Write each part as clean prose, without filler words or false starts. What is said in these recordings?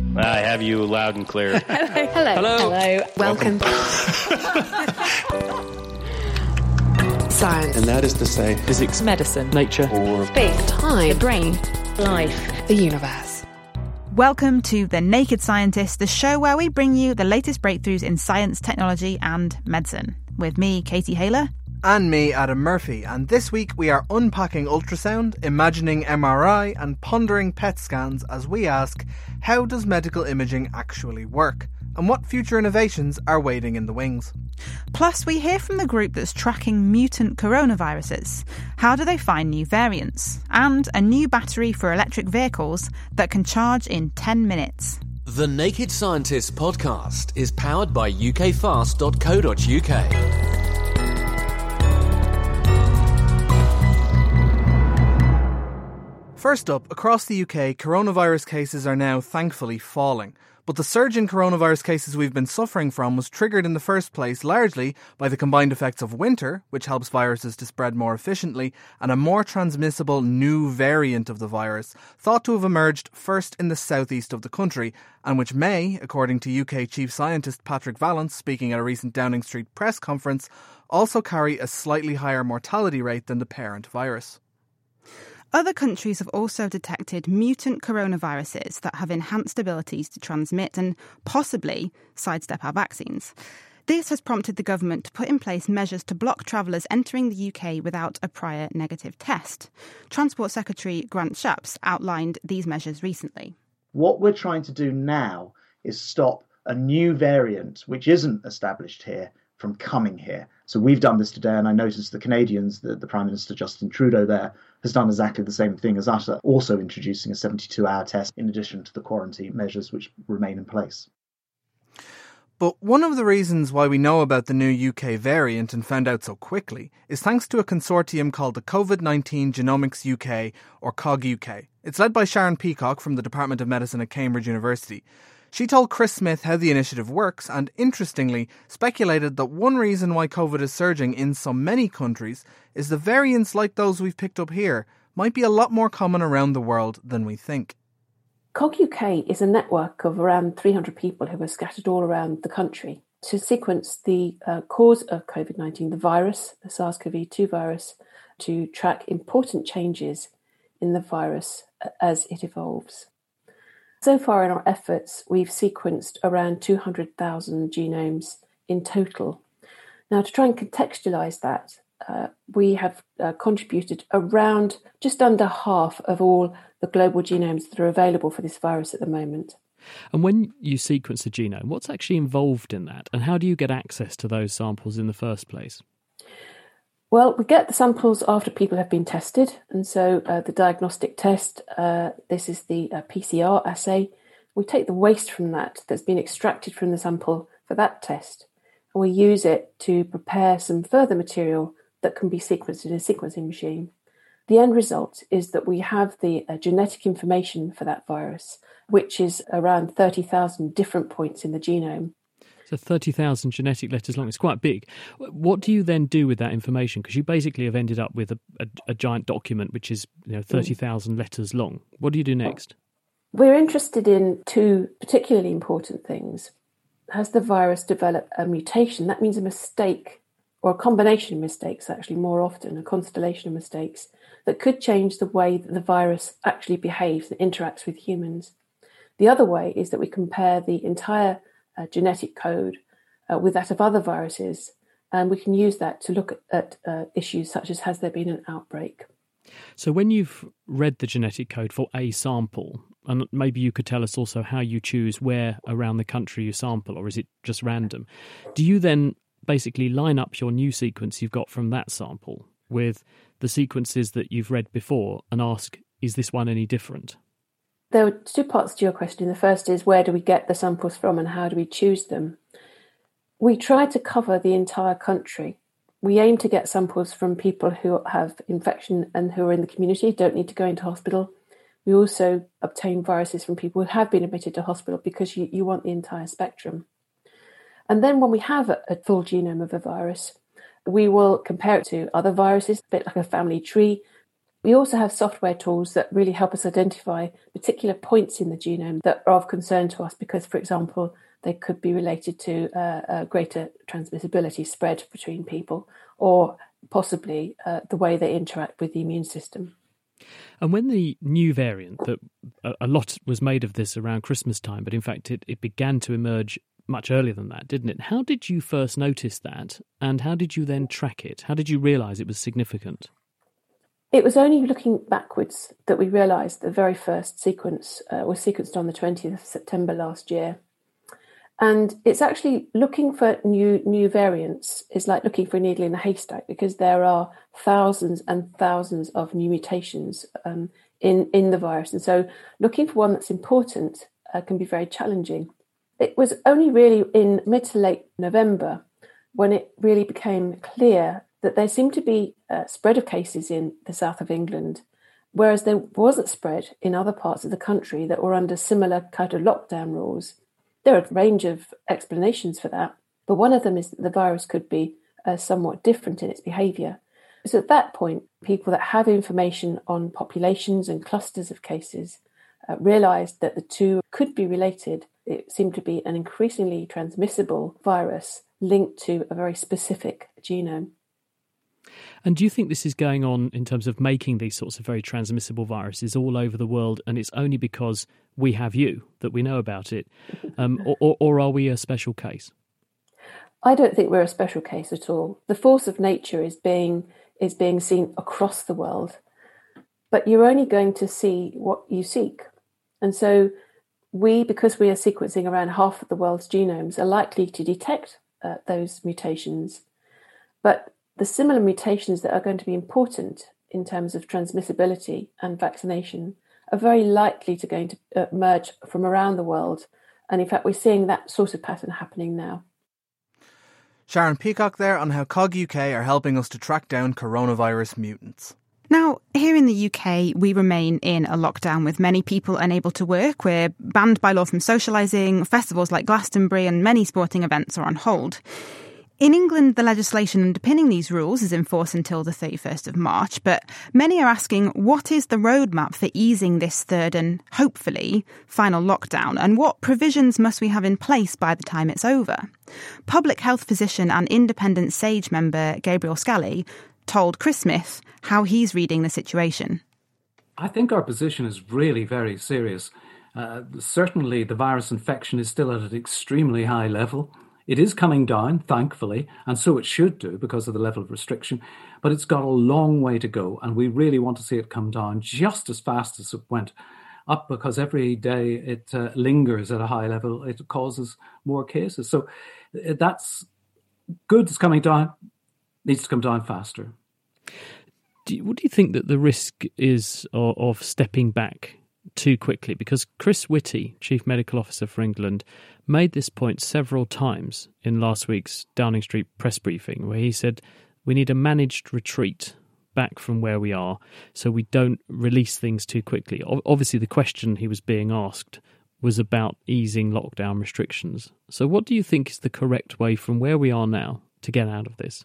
I have you loud and clear. Hello. Welcome. Science. And that is to say, physics, medicine, nature, or space, time, the brain, life, the universe. Welcome to The Naked Scientist, the show where we bring you the latest breakthroughs in science, technology and medicine. With me, Katie Haylor. And me, Adam Murphy. And this week we are unpacking ultrasound, imagining MRI and pondering PET scans as we ask, how does medical imaging actually work? And what future innovations are waiting in the wings? Plus, we hear from the group that's tracking mutant coronaviruses. How do they find new variants? And a new battery for electric vehicles that can charge in 10 minutes. The Naked Scientist podcast is powered by ukfast.co.uk. First up, across the UK, coronavirus cases are now thankfully falling. But the surge in coronavirus cases we've been suffering from was triggered in the first place largely by the combined effects of winter, which helps viruses to spread more efficiently, and a more transmissible new variant of the virus, thought to have emerged first in the southeast of the country, and which may, according to UK Chief Scientist Patrick Vallance speaking at a recent Downing Street press conference, also carry a slightly higher mortality rate than the parent virus. Other countries have also detected mutant coronaviruses that have enhanced abilities to transmit and possibly sidestep our vaccines. This has prompted the government to put in place measures to block travellers entering the UK without a prior negative test. Transport Secretary Grant Shapps outlined these measures recently. What we're trying to do now is stop a new variant, which isn't established here, from coming here. So we've done this today, and I noticed the Canadians, the Prime Minister Justin Trudeau there, has done exactly the same thing as us, also introducing a 72-hour test in addition to the quarantine measures which remain in place. But one of the reasons why we know about the new UK variant and found out so quickly is thanks to a consortium called the COVID-19 Genomics UK, or COG UK. It's led by Sharon Peacock from the Department of Medicine at Cambridge University. She told Chris Smith how the initiative works and, interestingly, speculated that one reason why COVID is surging in so many countries is the variants like those we've picked up here might be a lot more common around the world than we think. COG UK is a network of around 300 people who are scattered all around the country to sequence the cause of COVID-19, the virus, the SARS-CoV-2 virus, to track important changes in the virus as it evolves. So far in our efforts, we've sequenced around 200,000 genomes in total. Now, to try and contextualise that, we have contributed around just under half of all the global genomes that are available for this virus at the moment. And when you sequence a genome, what's actually involved in that? And how do you get access to those samples in the first place? Well, we get the samples after people have been tested. And so the diagnostic test, this is the PCR assay. We take the waste from that's been extracted from the sample for that test, and we use it to prepare some further material that can be sequenced in a sequencing machine. The end result is that we have the genetic information for that virus, which is around 30,000 different points in the genome. So 30,000 genetic letters long. It's quite big. What do you then do with that information? Because you basically have ended up with a giant document which is 30,000 letters long. What do you do next? We're interested in two particularly important things. Has the virus developed a mutation? That means a mistake, or a combination of mistakes, actually, more often, a constellation of mistakes, that could change the way that the virus actually behaves and interacts with humans. The other way is that we compare the entire genetic code with that of other viruses, and we can use that to look at issues such as, has there been an outbreak? So when you've read the genetic code for a sample, and maybe you could tell us also how you choose where around the country you sample, or is it just random? Do you then basically line up your new sequence you've got from that sample with the sequences that you've read before and ask, is this one any different? There are two parts to your question. The first is, where do we get the samples from and how do we choose them? We try to cover the entire country. We aim to get samples from people who have infection and who are in the community, don't need to go into hospital. We also obtain viruses from people who have been admitted to hospital because you want the entire spectrum. And then when we have a full genome of a virus, we will compare it to other viruses, a bit like a family tree. We also have software tools that really help us identify particular points in the genome that are of concern to us because, for example, they could be related to a greater transmissibility spread between people or possibly the way they interact with the immune system. And when the new variant, that a lot was made of this around Christmas time, but in fact it began to emerge much earlier than that, didn't it? How did you first notice that, and how did you then track it? How did you realise it was significant? It was only looking backwards that we realised the very first sequence was sequenced on the 20th of September last year. And it's actually looking for new variants is like looking for a needle in a haystack because there are thousands and thousands of new mutations in the virus. And so looking for one that's important can be very challenging. It was only really in mid to late November when it really became clear that there seemed to be a spread of cases in the south of England, whereas there wasn't spread in other parts of the country that were under similar kind of lockdown rules. There are a range of explanations for that, but one of them is that the virus could be somewhat different in its behaviour. So at that point, people that have information on populations and clusters of cases realised that the two could be related. It seemed to be an increasingly transmissible virus linked to a very specific genome. And do you think this is going on in terms of making these sorts of very transmissible viruses all over the world, and it's only because we have you that we know about it, or are we a special case? I don't think we're a special case at all. The force of nature is being seen across the world, but you're only going to see what you seek. And so because we are sequencing around half of the world's genomes, are likely to detect those mutations. But the similar mutations that are going to be important in terms of transmissibility and vaccination are very likely to going to emerge from around the world. And in fact, we're seeing that sort of pattern happening now. Sharon Peacock there on how COG UK are helping us to track down coronavirus mutants. Now, here in the UK, we remain in a lockdown with many people unable to work. We're banned by law from socialising. Festivals like Glastonbury and many sporting events are on hold. In England, the legislation underpinning these rules is in force until the 31st of March, but many are asking what is the roadmap for easing this third and, hopefully, final lockdown, and what provisions must we have in place by the time it's over? Public health physician and independent SAGE member Gabriel Scally told Chris Smith how he's reading the situation. I think our position is really very serious. Certainly the virus infection is still at an extremely high level. It is coming down, thankfully, and so it should do because of the level of restriction, but it's got a long way to go, and we really want to see it come down just as fast as it went up, because every day it lingers at a high level, it causes more cases. So that's good, it's coming down, needs to come down faster. What do you think that the risk is of stepping back too quickly? Because Chris Whitty, Chief Medical Officer for England, made this point several times in last week's Downing Street press briefing, where he said we need a managed retreat back from where we are so we don't release things too quickly. Obviously, the question he was being asked was about easing lockdown restrictions. So what do you think is the correct way from where we are now to get out of this?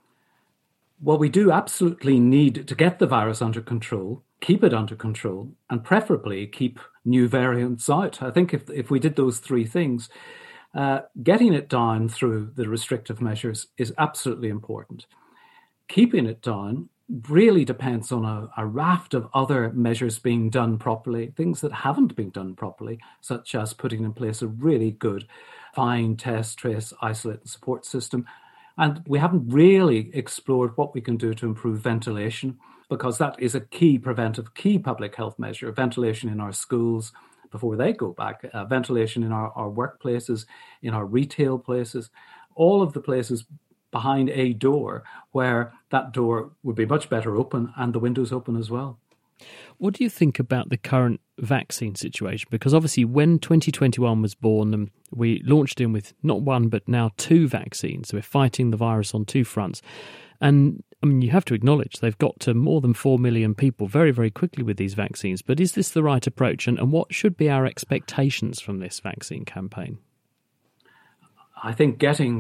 Well, we do absolutely need to get the virus under control, keep it under control, and preferably keep new variants out. I think if we did those three things, getting it down through the restrictive measures is absolutely important. Keeping it down really depends on a raft of other measures being done properly, things that haven't been done properly, such as putting in place a really good find, test, trace, isolate and support system. And we haven't really explored what we can do to improve ventilation, because that is a key public health measure. Ventilation in our schools before they go back, ventilation in our workplaces, in our retail places, all of the places behind a door where that door would be much better open and the windows open as well. What do you think about the current vaccine situation? Because obviously when 2021 was born, we launched in with not one but now two vaccines. So we're fighting the virus on two fronts. And I mean, you have to acknowledge they've got to more than 4 million people very, very quickly with these vaccines. But is this the right approach? And what should be our expectations from this vaccine campaign? I think getting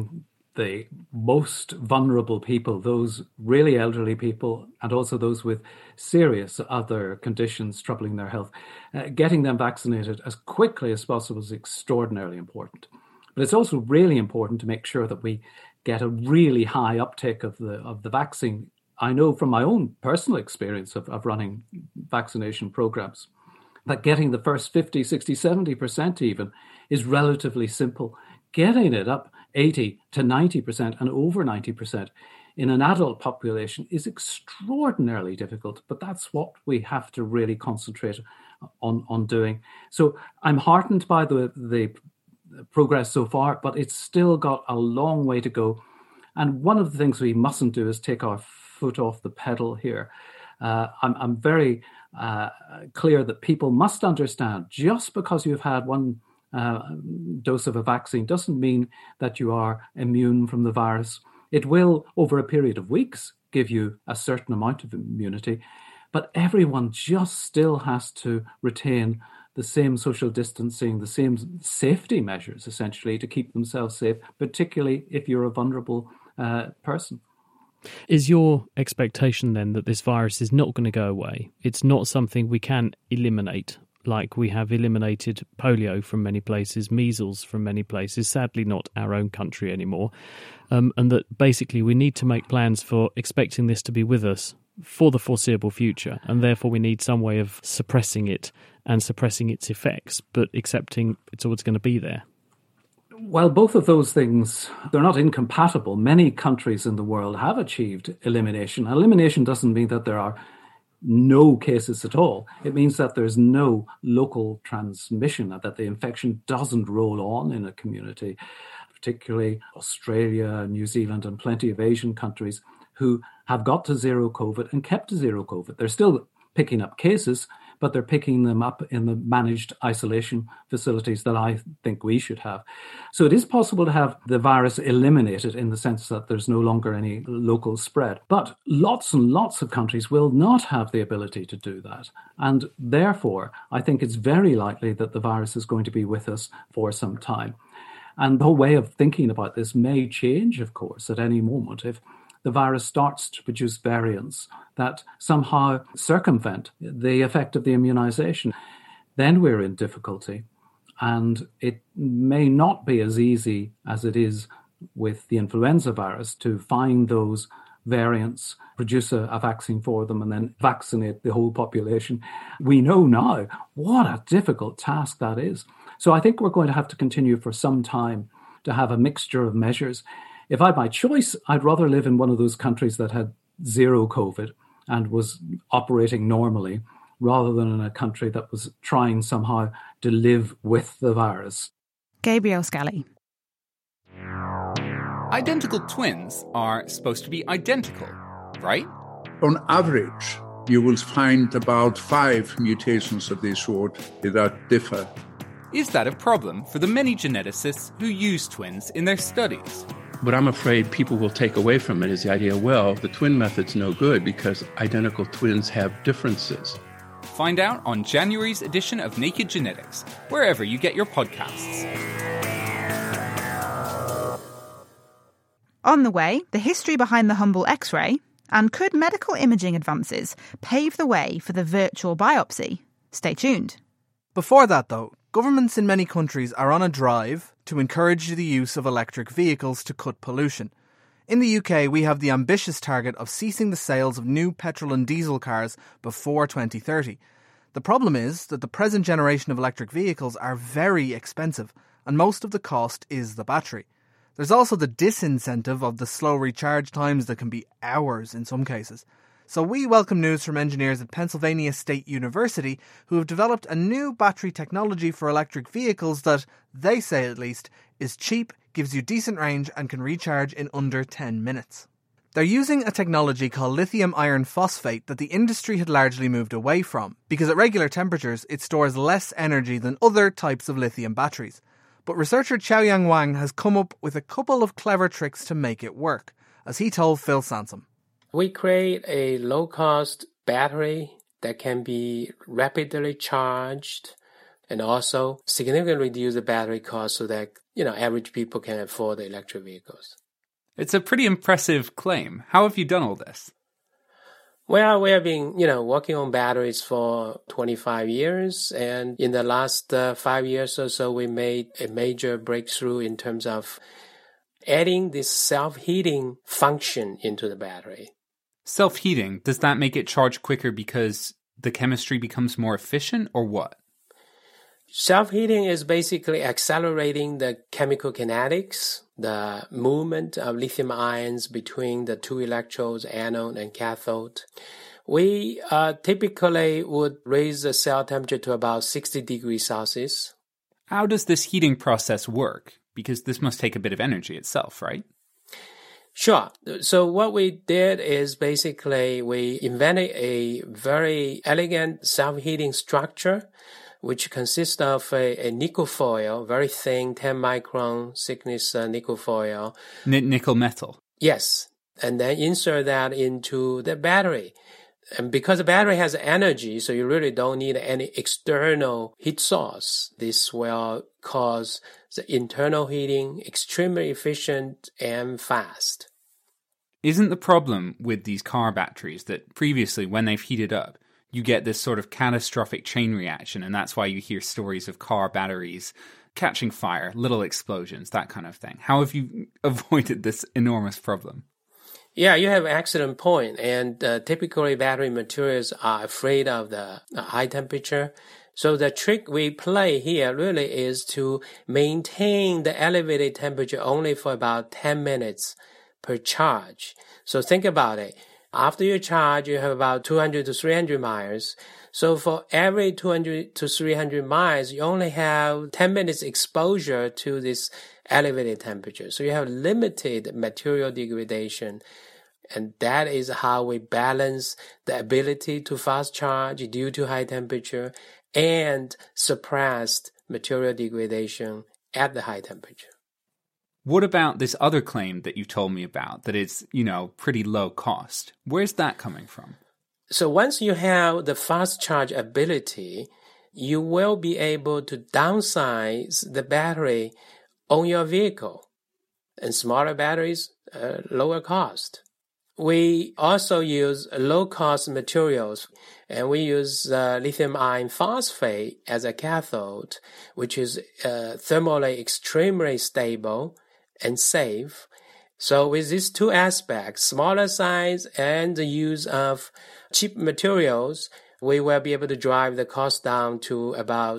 the most vulnerable people, those really elderly people, and also those with serious other conditions troubling their health, getting them vaccinated as quickly as possible is extraordinarily important. But it's also really important to make sure that we get a really high uptake of the vaccine. I know from my own personal experience of running vaccination programs that getting the first 50, 60, 70% even is relatively simple. Getting it up 80 to 90% and over 90% in an adult population is extraordinarily difficult, but that's what we have to really concentrate on doing. So I'm heartened by the progress so far, but it's still got a long way to go. And one of the things we mustn't do is take our foot off the pedal here. I'm very clear that people must understand just because you've had one dose of a vaccine doesn't mean that you are immune from the virus. It will, over a period of weeks, give you a certain amount of immunity, but everyone just still has to retain the same social distancing, the same safety measures, essentially, to keep themselves safe, particularly if you're a vulnerable person. Is your expectation then that this virus is not going to go away? It's not something we can eliminate, like we have eliminated polio from many places, measles from many places, sadly not our own country anymore, and that basically we need to make plans for expecting this to be with us for the foreseeable future, and therefore we need some way of suppressing it and suppressing its effects, but accepting it's always going to be there? Well, both of those things, they're not incompatible. Many countries in the world have achieved elimination. Elimination doesn't mean that there are no cases at all. It means that there's no local transmission, that the infection doesn't roll on in a community, particularly Australia, New Zealand, and plenty of Asian countries who have got to zero COVID and kept to zero COVID. They're still picking up cases, but they're picking them up in the managed isolation facilities that I think we should have. So it is possible to have the virus eliminated in the sense that there's no longer any local spread. But lots and lots of countries will not have the ability to do that. And therefore, I think it's very likely that the virus is going to be with us for some time. And the whole way of thinking about this may change, of course, at any moment if the virus starts to produce variants that somehow circumvent the effect of the immunization. Then we're in difficulty. And it may not be as easy as it is with the influenza virus to find those variants, produce a vaccine for them, and then vaccinate the whole population. We know now what a difficult task that is. So I think we're going to have to continue for some time to have a mixture of measures. If I had my choice, I'd rather live in one of those countries that had zero COVID and was operating normally, rather than in a country that was trying somehow to live with the virus. Gabriel Scally. Identical twins are supposed to be identical, right? On average, you will find about 5 mutations of this sort that differ. Is that a problem for the many geneticists who use twins in their studies? What I'm afraid people will take away from it is the idea, well, the twin method's no good because identical twins have differences. Find out on January's edition of Naked Genetics, wherever you get your podcasts. On the way, the history behind the Humble X-ray, and could medical imaging advances pave the way for the virtual biopsy? Stay tuned. Before that, though, governments in many countries are on a drive to encourage the use of electric vehicles to cut pollution. In the UK, we have the ambitious target of ceasing the sales of new petrol and diesel cars before 2030. The problem is that the present generation of electric vehicles are very expensive, and most of the cost is the battery. There's also the disincentive of the slow recharge times that can be hours in some cases. So we welcome news from engineers at Pennsylvania State University who have developed a new battery technology for electric vehicles that, they say at least, is cheap, gives you decent range and can recharge in under 10 minutes. They're using a technology called lithium iron phosphate that the industry had largely moved away from, because at regular temperatures it stores less energy than other types of lithium batteries. But researcher Xiaoyang Wang has come up with a couple of clever tricks to make it work, as he told Phil Sansom. We create a low-cost battery that can be rapidly charged and also significantly reduce the battery cost so that, average people can afford the electric vehicles. It's a pretty impressive claim. How have you done all this? Well, we have been, working on batteries for 25 years. And in the last 5 years or so, we made a major breakthrough in terms of adding this self-heating function into the battery. Self-heating, does that make it charge quicker because the chemistry becomes more efficient, or what? Self-heating is basically accelerating the chemical kinetics, the movement of lithium ions between the two electrodes, anode and cathode. We typically would raise the cell temperature to about 60 degrees Celsius. How does this heating process work? Because this must take a bit of energy itself, right? Sure. So what we did is basically we invented a very elegant self-heating structure, which consists of a nickel foil, very thin, 10 micron thickness nickel foil. Nickel metal? Yes. And then insert that into the battery. And because the battery has energy, so you really don't need any external heat source. This will cause the internal heating extremely efficient and fast. Isn't the problem with these car batteries that previously, when they've heated up, you get this sort of catastrophic chain reaction, and that's why you hear stories of car batteries catching fire, little explosions, that kind of thing? How have you avoided this enormous problem? Yeah, you have an excellent point. And typically battery materials are afraid of the high temperature. So the trick we play here really is to maintain the elevated temperature only for about 10 minutes per charge. So think about it. After you charge, you have about 200 to 300 miles. So for every 200 to 300 miles, you only have 10 minutes exposure to this elevated temperature. So you have limited material degradation. And that is how we balance the ability to fast charge due to high temperature and suppressed material degradation at the high temperature. What about this other claim that you told me about, that it's, pretty low cost? Where's that coming from? So once you have the fast charge ability, you will be able to downsize the battery on your vehicle. And smaller batteries, lower cost. We also use low-cost materials, and we use lithium iron phosphate as a cathode, which is thermally extremely stable and safe. So with these two aspects, smaller size and the use of cheap materials, we will be able to drive the cost down to about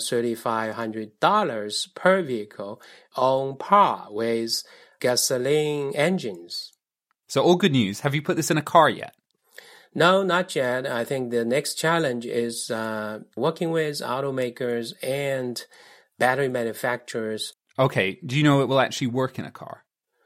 $3,500 per vehicle on par with gasoline engines. So all good news. Have you put this in a car yet? No, not yet. I think the next challenge is working with automakers and battery manufacturers. Okay. Do you know it will actually work in a car?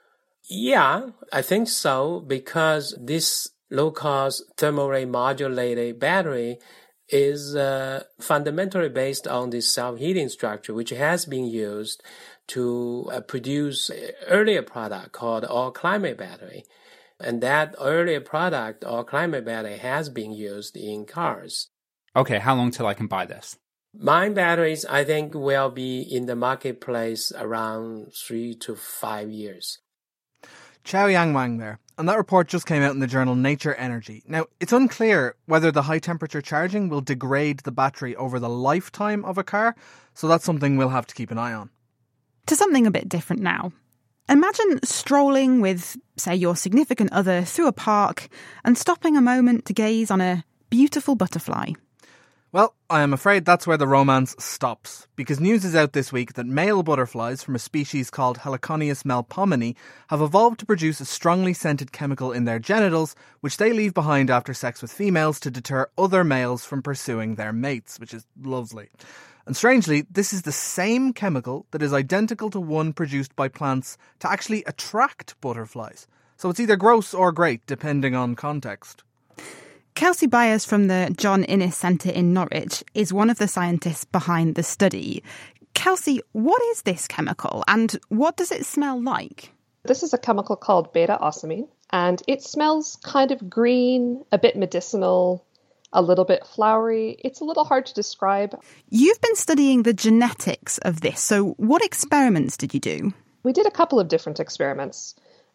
Yeah, I think so, because this low-cost thermally modulated battery is fundamentally based on this self-heating structure, which has been used to produce an earlier product called all-climate battery. And that earlier product, all-climate battery, has been used in cars. Okay, how long till I can buy this? Mine batteries, I think, will be in the marketplace around 3 to 5 years. Xiaoyang Wang there. And that report just came out in the journal Nature Energy. Now, it's unclear whether the high-temperature charging will degrade the battery over the lifetime of a car, so that's something we'll have to keep an eye on. To something a bit different now. Imagine strolling with, say, your significant other through a park and stopping a moment to gaze on a beautiful butterfly. Well, I am afraid that's where the romance stops, because news is out this week that male butterflies from a species called Heliconius melpomene have evolved to produce a strongly scented chemical in their genitals, which they leave behind after sex with females to deter other males from pursuing their mates, which is lovely. And strangely, this is the same chemical that is identical to one produced by plants to actually attract butterflies. So it's either gross or great, depending on context. Kelsey Byers from the John Innes Centre in Norwich is one of the scientists behind the study. Kelsey, what is this chemical and what does it smell like? This is a chemical called beta-ocimene, and it smells kind of green, a bit medicinal, a little bit flowery. It's a little hard to describe. You've been studying the genetics of this, so what experiments did you do? We did a couple of different experiments.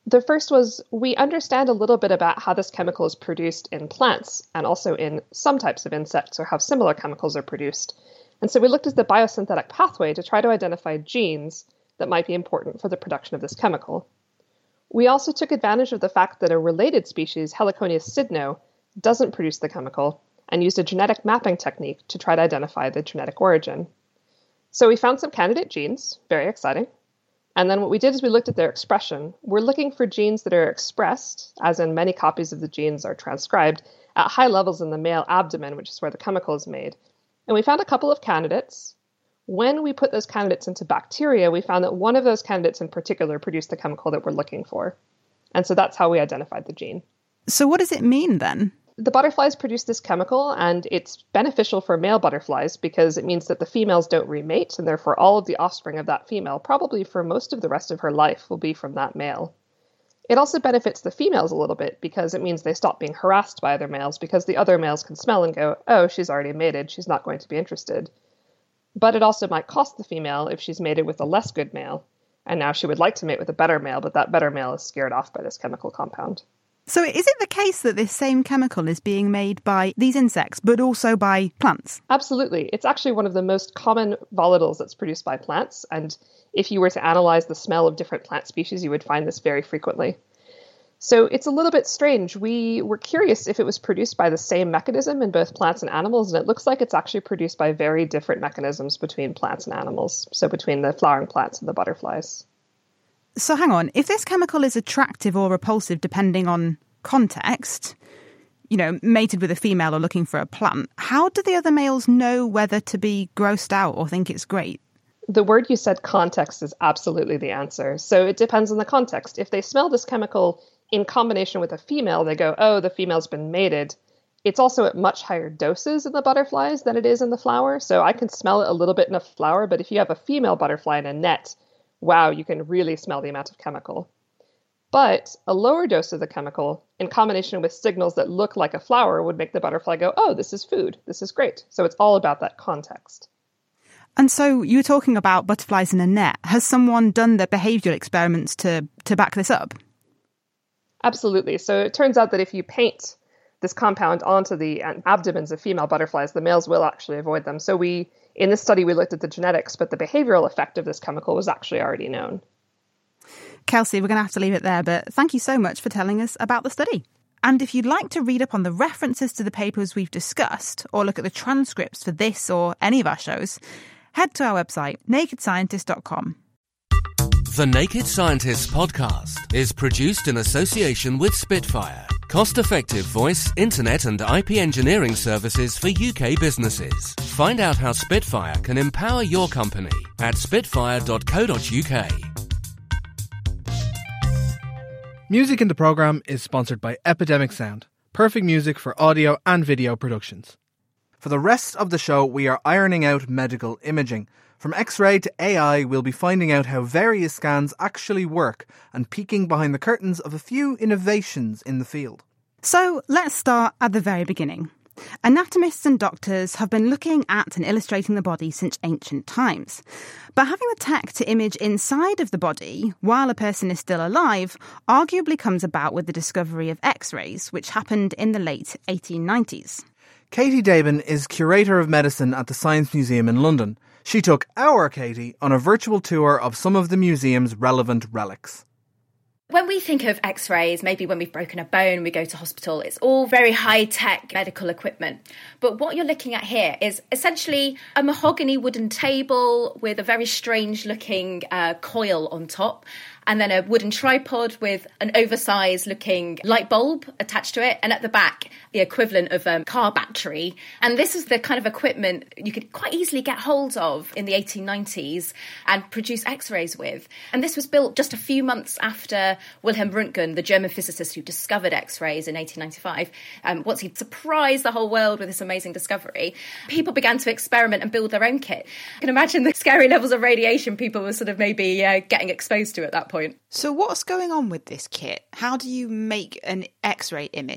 The first was we understand a little bit about how this chemical is produced in plants and also in some types of insects, or how similar chemicals are produced. And so we looked at the biosynthetic pathway to try to identify genes that might be important for the production of this chemical. We also took advantage of the fact that a related species, Heliconius sydno, doesn't produce the chemical, and used a genetic mapping technique to try to identify the genetic origin. So we found some candidate genes, very exciting. And then what we did is we looked at their expression. We're looking for genes that are expressed, as in many copies of the genes are transcribed, at high levels in the male abdomen, which is where the chemical is made. And we found a couple of candidates. When we put those candidates into bacteria, we found that one of those candidates in particular produced the chemical that we're looking for. And so that's how we identified the gene. So what does it mean then? The butterflies produce this chemical, and it's beneficial for male butterflies because it means that the females don't remate, and therefore all of the offspring of that female, probably for most of the rest of her life, will be from that male. It also benefits the females a little bit because it means they stop being harassed by other males, because the other males can smell and go, oh, she's already mated, she's not going to be interested. But it also might cost the female if she's mated with a less good male, and now she would like to mate with a better male, but that better male is scared off by this chemical compound. So is it the case that this same chemical is being made by these insects, but also by plants? Absolutely. It's actually one of the most common volatiles that's produced by plants. And if you were to analyze the smell of different plant species, you would find this very frequently. So it's a little bit strange. We were curious if it was produced by the same mechanism in both plants and animals, and it looks like it's actually produced by very different mechanisms between plants and animals, so between the flowering plants and the butterflies. So hang on, if this chemical is attractive or repulsive depending on context, mated with a female or looking for a plant, how do the other males know whether to be grossed out or think it's great? The word you said, context, is absolutely the answer. So it depends on the context. If they smell this chemical in combination with a female, they go, oh, the female's been mated. It's also at much higher doses in the butterflies than it is in the flower. So I can smell it a little bit in a flower, but if you have a female butterfly in a net, wow, you can really smell the amount of chemical. But a lower dose of the chemical in combination with signals that look like a flower would make the butterfly go, oh, this is food. This is great. So it's all about that context. And so you were talking about butterflies in a net. Has someone done the behavioural experiments to back this up? Absolutely. So it turns out that if you paint this compound onto the abdomens of female butterflies, the males will actually avoid them. So in this study, we looked at the genetics, but the behavioural effect of this chemical was actually already known. Kelsey, we're going to have to leave it there, but thank you so much for telling us about the study. And if you'd like to read up on the references to the papers we've discussed, or look at the transcripts for this or any of our shows, head to our website, nakedscientist.com. The Naked Scientists podcast is produced in association with Spitfire, cost-effective voice, internet and IP engineering services for UK businesses. Find out how Spitfire can empower your company at spitfire.co.uk. Music in the programme is sponsored by Epidemic Sound, perfect music for audio and video productions. For the rest of the show, we are ironing out medical imaging. From X-ray to AI, we'll be finding out how various scans actually work and peeking behind the curtains of a few innovations in the field. So let's start at the very beginning. Anatomists and doctors have been looking at and illustrating the body since ancient times. But having the tech to image inside of the body while a person is still alive arguably comes about with the discovery of X-rays, which happened in the late 1890s. Katie Dabin is Curator of Medicine at the Science Museum in London. She took our Katie on a virtual tour of some of the museum's relevant relics. When we think of X-rays, maybe when we've broken a bone, we go to hospital, it's all very high-tech medical equipment. But what you're looking at here is essentially a mahogany wooden table with a very strange-looking coil on top, and then a wooden tripod with an oversized-looking light bulb attached to it, and at the back, the equivalent of a car battery. And this is the kind of equipment you could quite easily get hold of in the 1890s and produce X-rays with. And this was built just a few months after Wilhelm Röntgen, the German physicist who discovered X-rays in 1895. Once he surprised the whole world with this amazing discovery, people began to experiment and build their own kit. You can imagine the scary levels of radiation people were sort of maybe getting exposed to at that point. So what's going on with this kit? How do you make an X-ray image?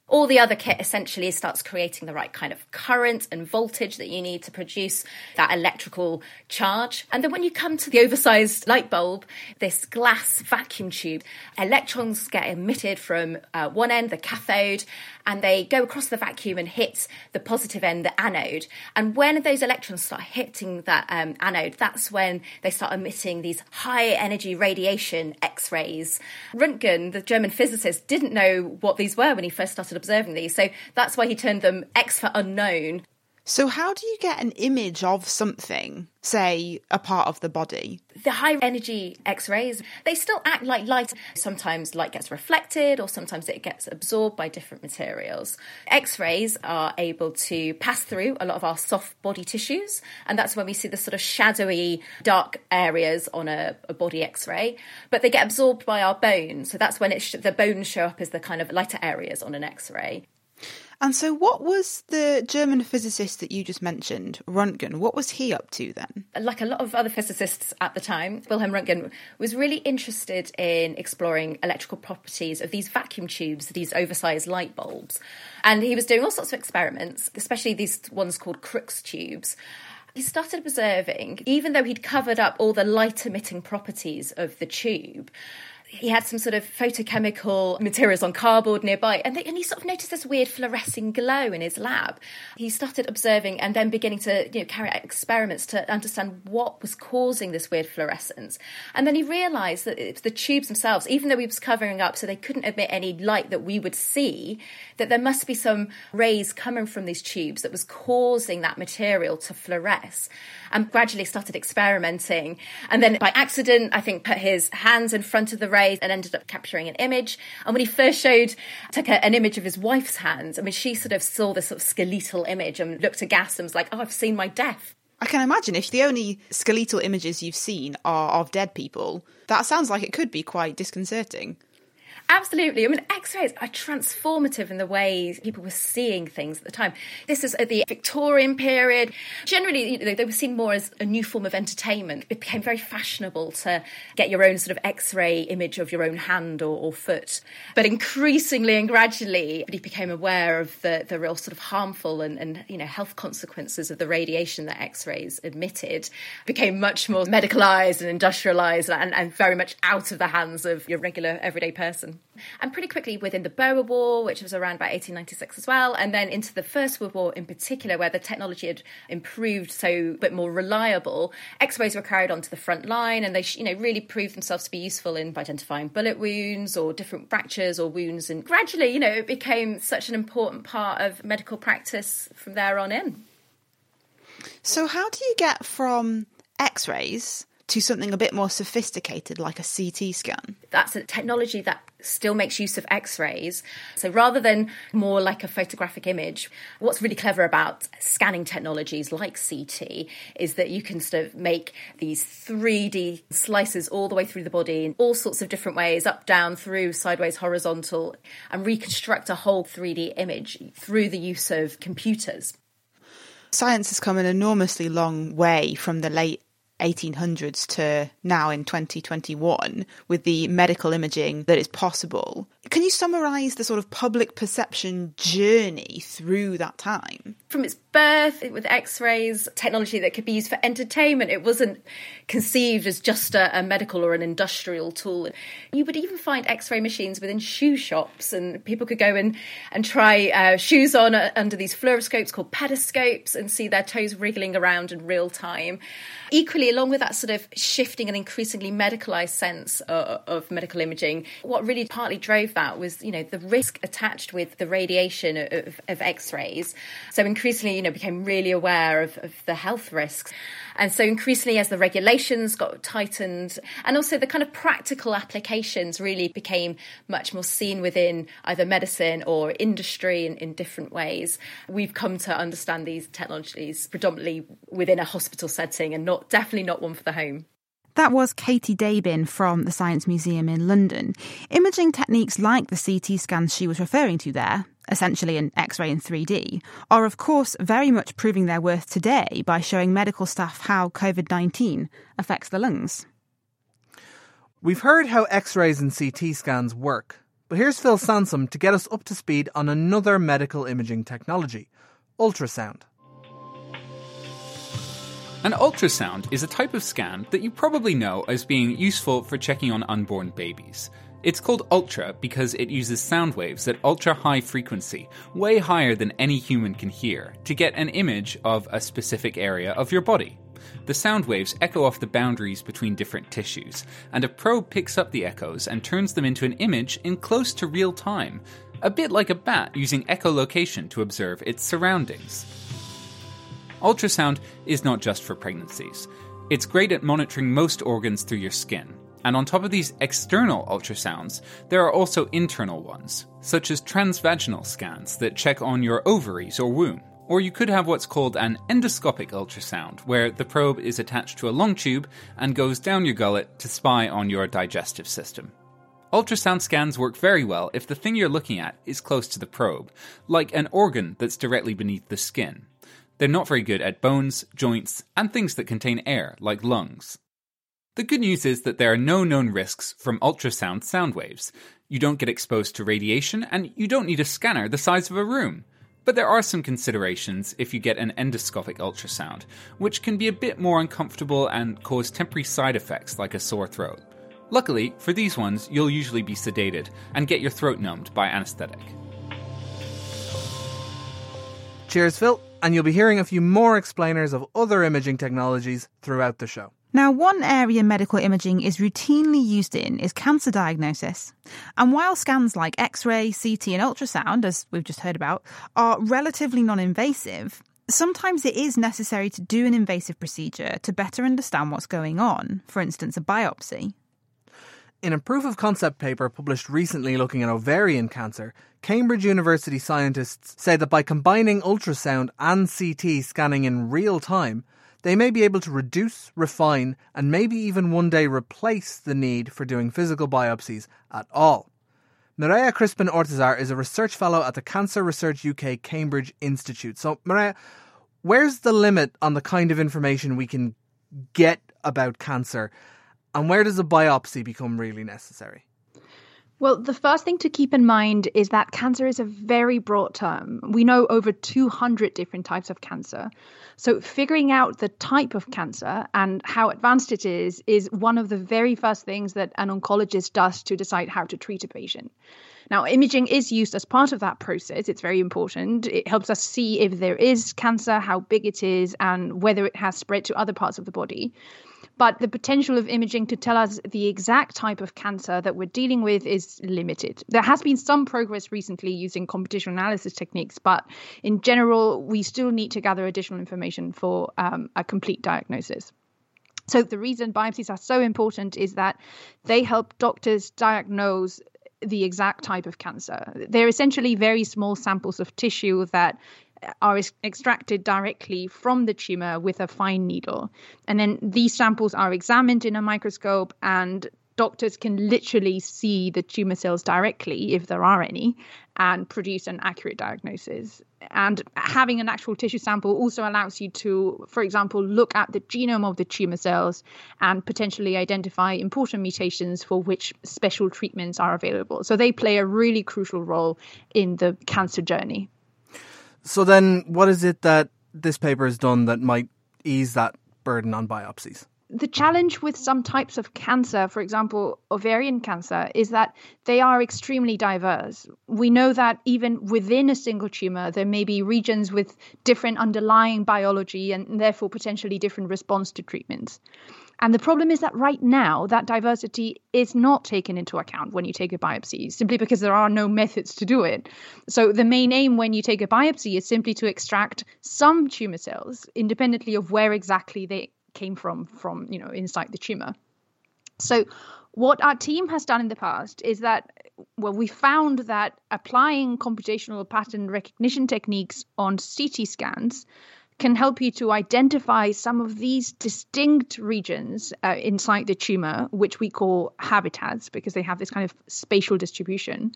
All the other kit essentially starts creating the right kind of current and voltage that you need to produce that electrical charge. And then when you come to the oversized light bulb, this glass vacuum tube, electrons get emitted from one end, the cathode, and they go across the vacuum and hit the positive end, the anode. And when those electrons start hitting that anode, that's when they start emitting these high energy radiation X-rays. Röntgen, the German physicist, didn't know what these were when he first started observing these. So that's why he termed them X for unknown. So how do you get an image of something, say, a part of the body? The high energy X-rays, they still act like light. Sometimes light gets reflected or sometimes it gets absorbed by different materials. X-rays are able to pass through a lot of our soft body tissues, and that's when we see the sort of shadowy dark areas on a body X-ray. But they get absorbed by our bones, so that's when the bones show up as the kind of lighter areas on an X-ray. And so what was the German physicist that you just mentioned, Röntgen, what was he up to then? Like a lot of other physicists at the time, Wilhelm Röntgen was really interested in exploring electrical properties of these vacuum tubes, these oversized light bulbs. And he was doing all sorts of experiments, especially these ones called Crookes tubes. He started observing, even though he'd covered up all the light-emitting properties of the tube, he had some sort of photochemical materials on cardboard nearby, and he sort of noticed this weird fluorescing glow in his lab. He started observing and then beginning to carry out experiments to understand what was causing this weird fluorescence. And then he realised that it was the tubes themselves, even though he was covering up so they couldn't emit any light that we would see, that there must be some rays coming from these tubes that was causing that material to fluoresce. And gradually started experimenting. And then by accident, I think, put his hands in front of the rays and ended up capturing an image. And when he first took an image of his wife's hands, I mean, she sort of saw this sort of skeletal image and looked aghast and was like, oh, I've seen my death. I can imagine if the only skeletal images you've seen are of dead people, that sounds like it could be quite disconcerting. Absolutely. I mean, X-rays are transformative in the way people were seeing things at the time. This is at the Victorian period. Generally, they were seen more as a new form of entertainment. It became very fashionable to get your own sort of X-ray image of your own hand or foot. But increasingly and gradually, he became aware of the real sort of harmful and health consequences of the radiation that X-rays emitted. Became much more medicalised and industrialised and very much out of the hands of your regular everyday person. And pretty quickly within the Boer War, which was around about 1896 as well, and then into the First World War in particular, where the technology had improved so a bit more reliable, X-rays were carried onto the front line, and they really proved themselves to be useful in identifying bullet wounds or different fractures or wounds. And gradually, it became such an important part of medical practice from there on in. So how do you get from X-rays to something a bit more sophisticated like a CT scan? That's a technology that still makes use of X-rays. So rather than more like a photographic image, what's really clever about scanning technologies like CT is that you can sort of make these 3D slices all the way through the body in all sorts of different ways, up, down, through, sideways, horizontal, and reconstruct a whole 3D image through the use of computers. Science has come an enormously long way from the late 1800s to now in 2021 with the medical imaging that is possible. Can you summarise the sort of public perception journey through that time? From its birth with X-rays, technology that could be used for entertainment, it wasn't conceived as just a medical or an industrial tool. You would even find X-ray machines within shoe shops, and people could go and try shoes on under these fluoroscopes called pedoscopes and see their toes wriggling around in real time. Equally, along with that sort of shifting and increasingly medicalised sense of medical imaging, what really partly drove that was, the risk attached with the radiation of X-rays. So increasingly, became really aware of the health risks. And so increasingly, as the regulations got tightened, and also the kind of practical applications really became much more seen within either medicine or industry in different ways, we've come to understand these technologies predominantly within a hospital setting and definitely not one for the home. That was Katie Dabin from the Science Museum in London. Imaging techniques like the CT scans she was referring to there, essentially an X-ray in 3D, are of course very much proving their worth today by showing medical staff how COVID-19 affects the lungs. We've heard how X-rays and CT scans work, But here's Phil Sansom to get us up to speed on another medical imaging technology, ultrasound. An ultrasound is a type of scan that you probably know as being useful for checking on unborn babies. It's called ultra because it uses sound waves at ultra-high frequency, way higher than any human can hear, to get an image of a specific area of your body. The sound waves echo off the boundaries between different tissues, and a probe picks up the echoes and turns them into an image in close to real time, a bit like a bat using echolocation to observe its surroundings. Ultrasound is not just for pregnancies. It's great at monitoring most organs through your skin. And on top of these external ultrasounds, there are also internal ones, such as transvaginal scans that check on your ovaries or womb. Or you could have what's called an endoscopic ultrasound, where the probe is attached to a long tube and goes down your gullet to spy on your digestive system. Ultrasound scans work very well if the thing you're looking at is close to the probe, like an organ that's directly beneath the skin. They're not very good at bones, joints, and things that contain air, like lungs. The good news is that there are no known risks from ultrasound sound waves. You don't get exposed to radiation, and you don't need a scanner the size of a room. But there are some considerations if you get an endoscopic ultrasound, which can be a bit more uncomfortable and cause temporary side effects like a sore throat. Luckily, for these ones, you'll usually be sedated and get your throat numbed by anaesthetic. Cheers, Phil, and you'll be hearing a few more explainers of other imaging technologies throughout the show. Now, one area medical imaging is routinely used in is cancer diagnosis. And while scans like X-ray, CT and ultrasound, as we've just heard about, are relatively non-invasive, sometimes it is necessary to do an invasive procedure to better understand what's going on, for instance, a biopsy. In a proof-of-concept paper published recently looking at ovarian cancer, Cambridge University scientists say that by combining ultrasound and CT scanning in real time, they may be able to reduce, refine, and maybe even one day replace the need for doing physical biopsies at all. Mireia Crispin-Ortizar is a research fellow at the Cancer Research UK Cambridge Institute. So, Mireia, where's the limit on the kind of information we can get about cancer, and where does a biopsy become really necessary? Well, the first thing to keep in mind is that cancer is a very broad term. We know over 200 different types of cancer. So figuring out the type of cancer and how advanced it is one of the very first things that an oncologist does to decide how to treat a patient. Now, imaging is used as part of that process. It's very important. It helps us see if there is cancer, how big it is, and whether it has spread to other parts of the body. But the potential of imaging to tell us the exact type of cancer that we're dealing with is limited. There has been some progress recently using computational analysis techniques, but in general, we still need to gather additional information for a complete diagnosis. So the reason biopsies are so important is that they help doctors diagnose the exact type of cancer. They're essentially very small samples of tissue that are extracted directly from the tumor with a fine needle. And then these samples are examined in a microscope, and doctors can literally see the tumor cells directly, if there are any, and produce an accurate diagnosis. And having an actual tissue sample also allows you to, for example, look at the genome of the tumor cells and potentially identify important mutations for which special treatments are available. So they play a really crucial role in the cancer journey. So then what is it that this paper has done that might ease that burden on biopsies? The challenge with some types of cancer, for example, ovarian cancer, is that they are extremely diverse. We know that even within a single tumor, there may be regions with different underlying biology and therefore potentially different response to treatments. And the problem is that right now, that diversity is not taken into account when you take a biopsy, simply because there are no methods to do it. So the main aim when you take a biopsy is simply to extract some tumor cells, independently of where exactly they came from inside the tumor. So what our team has done in the past is that, we found that applying computational pattern recognition techniques on CT scans can help you to identify some of these distinct regions inside the tumor, which we call habitats, because they have this kind of spatial distribution.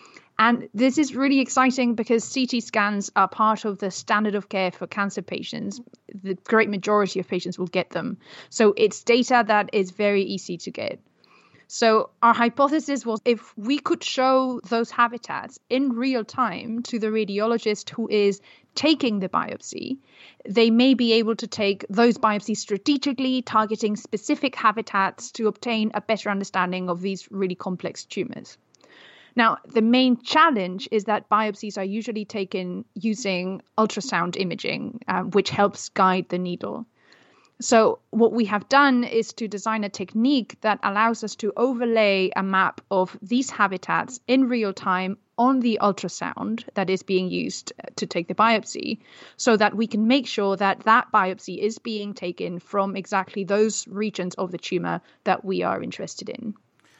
And this is really exciting because CT scans are part of the standard of care for cancer patients. The great majority of patients will get them. So it's data that is very easy to get. So our hypothesis was if we could show those habitats in real time to the radiologist who is taking the biopsy, they may be able to take those biopsies strategically, targeting specific habitats to obtain a better understanding of these really complex tumors. Now, the main challenge is that biopsies are usually taken using ultrasound imaging, which helps guide the needle. So what we have done is to design a technique that allows us to overlay a map of these habitats in real time on the ultrasound that is being used to take the biopsy, so that we can make sure that that biopsy is being taken from exactly those regions of the tumor that we are interested in.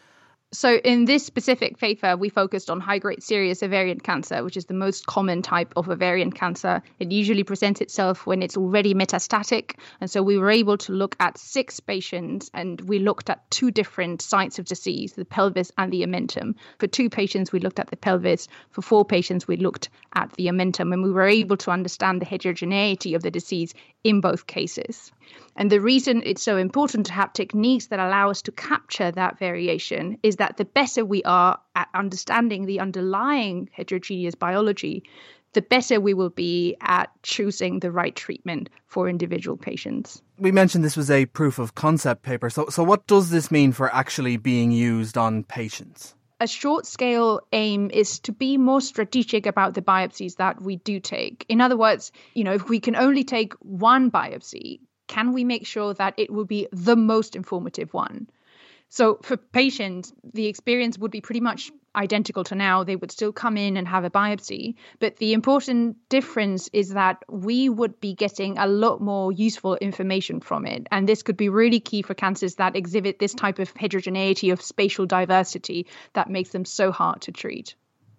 So in this specific paper, we focused on high-grade serous ovarian cancer, which is the most common type of ovarian cancer. It usually presents itself when it's already metastatic. And so we were able to look at 6 patients, and we looked at 2 different sites of disease, the pelvis and the omentum. For 2 patients, we looked at the pelvis. For 4 patients, we looked at the omentum. And we were able to understand the heterogeneity of the disease in both cases. And the reason it's so important to have techniques that allow us to capture that variation is that the better we are at understanding the underlying heterogeneous biology, the better we will be at choosing the right treatment for individual patients. We mentioned this was a proof of concept paper. So what does this mean for actually being used on patients? A short-scale aim is to be more strategic about the biopsies that we do take. In other words, if we can only take one biopsy, can we make sure that it will be the most informative one? So for patients, the experience would be pretty much identical to now. They would still come in and have a biopsy. But the important difference is that we would be getting a lot more useful information from it. And this could be really key for cancers that exhibit this type of heterogeneity of spatial diversity that makes them so hard to treat.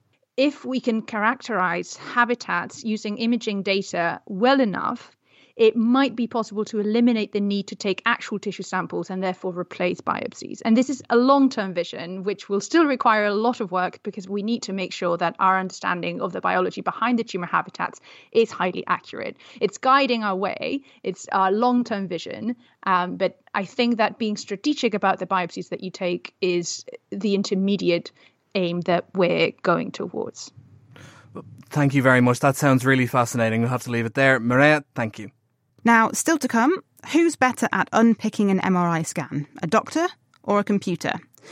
If we can characterize habitats using imaging data well enough, it might be possible to eliminate the need to take actual tissue samples and therefore replace biopsies. And this is a long-term vision, which will still require a lot of work because we need to make sure that our understanding of the biology behind the tumor habitats is highly accurate. It's guiding our way. It's our long-term vision. But I think that being strategic about the biopsies that you take is the intermediate aim that we're going towards. Thank you very much. That sounds really fascinating. We'll have to leave it there. Mireia, thank you. Now, still to come, who's better at unpicking an MRI scan, a doctor or a computer?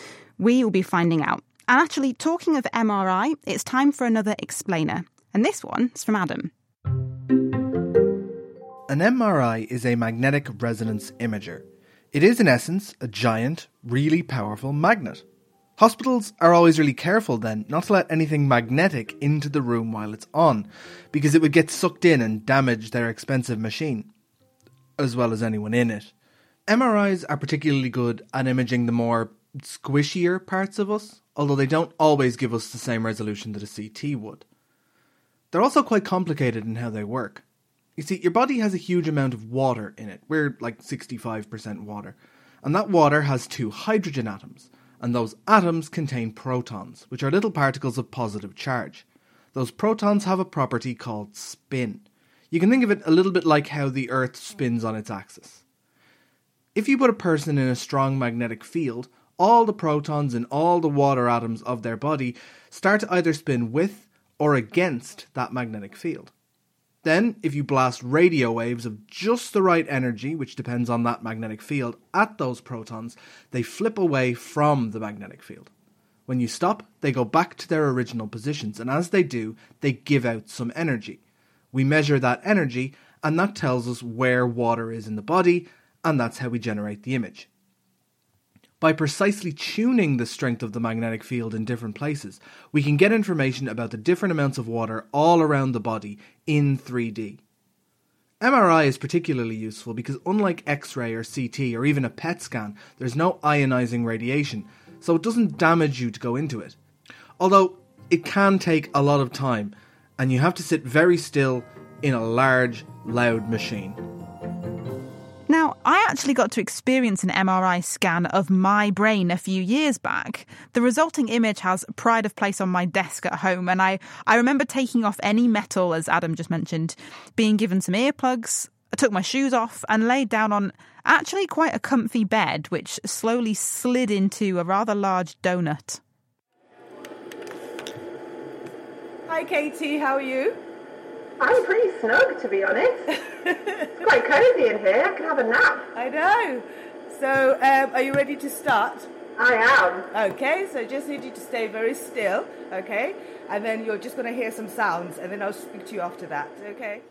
We will be finding out. And actually, talking of MRI, it's time for another explainer. And this one is from Adam. An MRI is a magnetic resonance imager. It is, in essence, a giant, really powerful magnet. Hospitals are always really careful then not to let anything magnetic into the room while it's on, because it would get sucked in and damage their expensive machine, as well as anyone in it. MRIs are particularly good at imaging the more squishier parts of us, although they don't always give us the same resolution that a CT would. They're also quite complicated in how they work. You see, your body has a huge amount of water in it. We're like 65% water. And that water has 2 hydrogen atoms. And those atoms contain protons, which are little particles of positive charge. Those protons have a property called spin. You can think of it a little bit like how the Earth spins on its axis. If you put a person in a strong magnetic field, all the protons in all the water atoms of their body start to either spin with or against that magnetic field. Then, if you blast radio waves of just the right energy, which depends on that magnetic field, at those protons, they flip away from the magnetic field. When you stop, they go back to their original positions, and as they do, they give out some energy. We measure that energy, and that tells us where water is in the body, and that's how we generate the image. By precisely tuning the strength of the magnetic field in different places, we can get information about the different amounts of water all around the body in 3D. MRI is particularly useful because unlike X-ray or CT or even a PET scan, there's no ionizing radiation, so it doesn't damage you to go into it. Although it can take a lot of time, and you have to sit very still in a large, loud machine. Now, I actually got to experience an MRI scan of my brain a few years back. The resulting image has pride of place on my desk at home, and I remember taking off any metal, as Adam just mentioned, being given some earplugs, I took my shoes off and laid down on actually quite a comfy bed, which slowly slid into a rather large donut. Hi, Katie. How are you? I'm pretty snug, to be honest. It's quite cosy in here. I can have a nap. I know. So, are you ready to start? I am. Okay, so just need you to stay very still, okay? And then you're just going to hear some sounds, and then I'll speak to you after that, okay?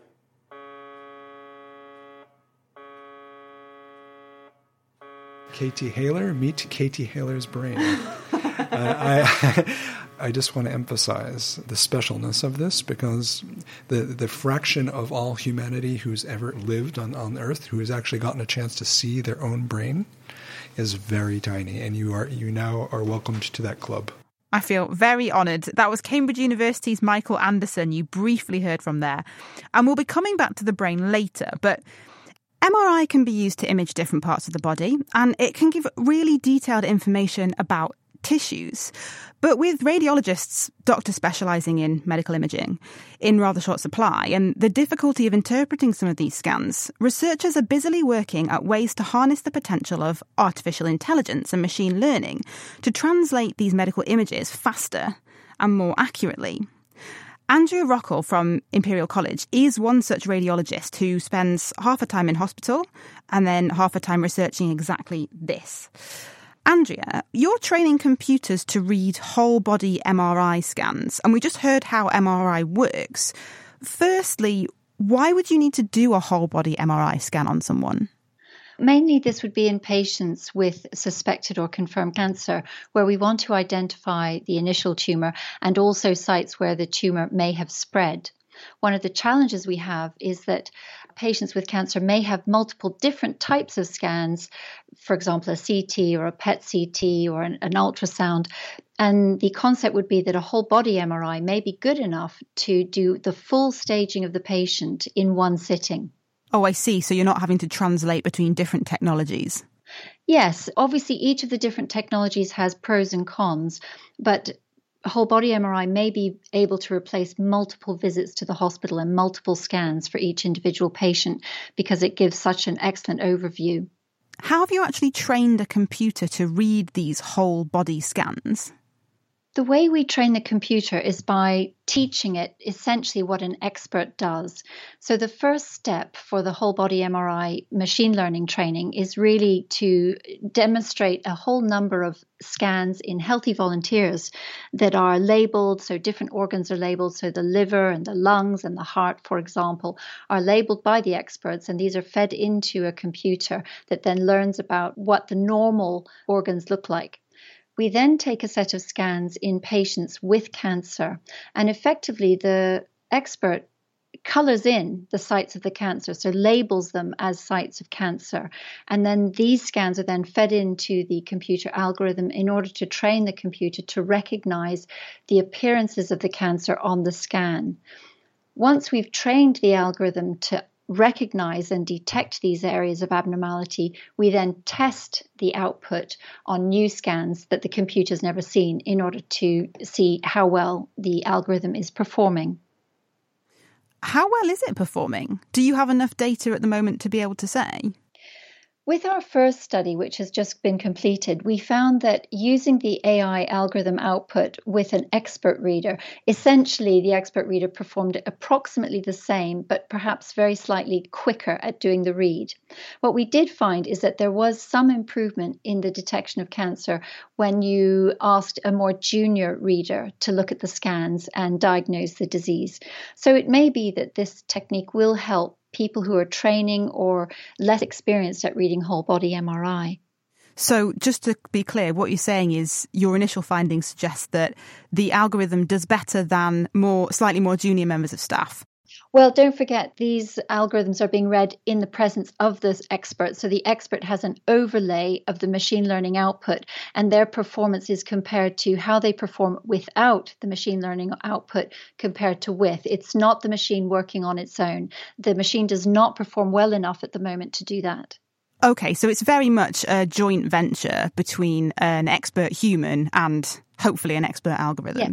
Katie Haler, meet Katie Haler's brain. I just want to emphasize the specialness of this, because the fraction of all humanity who's ever lived on Earth who has actually gotten a chance to see their own brain is very tiny, and you now are welcomed to that club. I feel very honoured. That was Cambridge University's Michael Anderson you briefly heard from there. And we'll be coming back to the brain later, but MRI can be used to image different parts of the body, and it can give really detailed information about tissues. But with radiologists, doctors specialising in medical imaging, in rather short supply, and the difficulty of interpreting some of these scans, researchers are busily working at ways to harness the potential of artificial intelligence and machine learning to translate these medical images faster and more accurately. Andrea Rockel from Imperial College is one such radiologist who spends half a time in hospital and then half a time researching exactly this. Andrea, you're training computers to read whole-body MRI scans, and we just heard how MRI works. Firstly, why would you need to do a whole-body MRI scan on someone? Mainly this would be in patients with suspected or confirmed cancer, where we want to identify the initial tumour and also sites where the tumour may have spread. One of the challenges we have is that patients with cancer may have multiple different types of scans, for example, a CT or a PET CT or an ultrasound. And the concept would be that a whole body MRI may be good enough to do the full staging of the patient in one sitting. Oh, I see. So you're not having to translate between different technologies. Yes, obviously each of the different technologies has pros and cons, but a whole body MRI may be able to replace multiple visits to the hospital and multiple scans for each individual patient, because it gives such an excellent overview. How have you actually trained a computer to read these whole body scans? The way we train the computer is by teaching it essentially what an expert does. So the first step for the whole body MRI machine learning training is really to demonstrate a whole number of scans in healthy volunteers that are labeled. So different organs are labeled. So the liver and the lungs and the heart, for example, are labeled by the experts. And these are fed into a computer that then learns about what the normal organs look like. We then take a set of scans in patients with cancer, and effectively the expert colours in the sites of the cancer, so labels them as sites of cancer. And then these scans are then fed into the computer algorithm in order to train the computer to recognise the appearances of the cancer on the scan. Once we've trained the algorithm to recognize and detect these areas of abnormality, we then test the output on new scans that the computer's never seen in order to see how well the algorithm is performing. How well is it performing? Do you have enough data at the moment to be able to say? With our first study, which has just been completed, we found that using the AI algorithm output with an expert reader, essentially the expert reader performed approximately the same, but perhaps very slightly quicker at doing the read. What we did find is that there was some improvement in the detection of cancer when you asked a more junior reader to look at the scans and diagnose the disease. So it may be that this technique will help people who are training or less experienced at reading whole body MRI. So just to be clear, what you're saying is your initial findings suggest that the algorithm does better than slightly more junior members of staff. Well, don't forget, these algorithms are being read in the presence of this expert. So the expert has an overlay of the machine learning output, and their performance is compared to how they perform without the machine learning output compared to with. It's not the machine working on its own. The machine does not perform well enough at the moment to do that. Okay, so it's very much a joint venture between an expert human and hopefully an expert algorithm. Yeah.